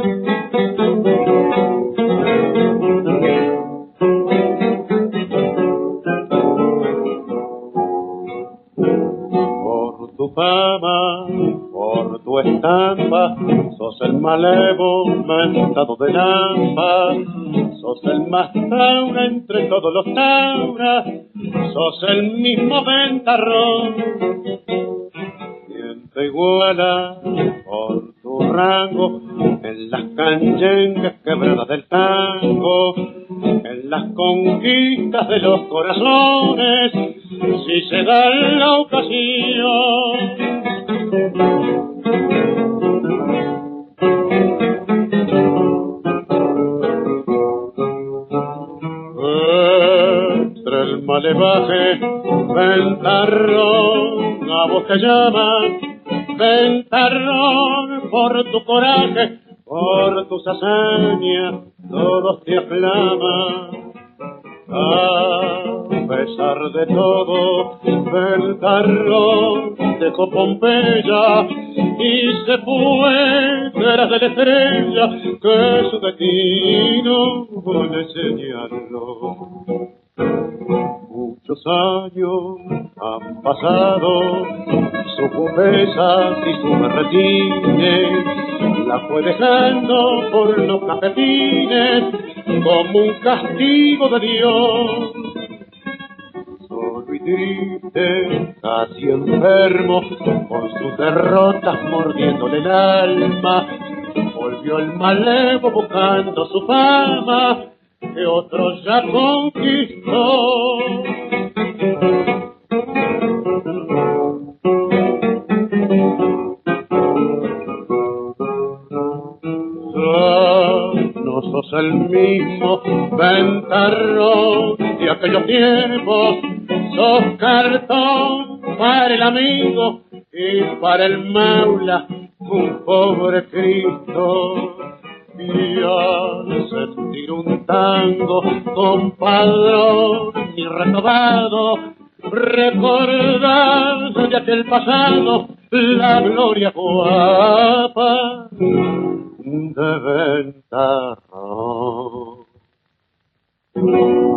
Por tu fama, por tu estampa, sos el malevo mentado de Lampa, sos el más taura entre todos los tauras, sos el mismo ventarrón. Quien te iguala por tu rango en las canchengas quebradas del tango, en las conquistas de los corazones, si se da la ocasión. Entre el malevaje, ventarrón, a vos te llaman, ventarrón, por tu coraje, por tus hazañas, todos te aclaman. A pesar de todo, ventarrón dejó Pompeya y se fue tras de la estrella que su destino le señaló. Muchos años han pasado, sus purezas y sus berretines la fue dejando por los cafetines como un castigo de Dios. Solo y triste, casi enfermo, con sus derrotas mordiéndole el alma, volvió el malevo buscando su fama que otro ya conquistó. No sos el mismo ventarrón de aquellos tiempos, sos cartón para el amigo y para el maula un pobre Cristo. Y al sentir un tango compadrón y renovado, recordar de aquel pasado la gloria guapa de ventarrón.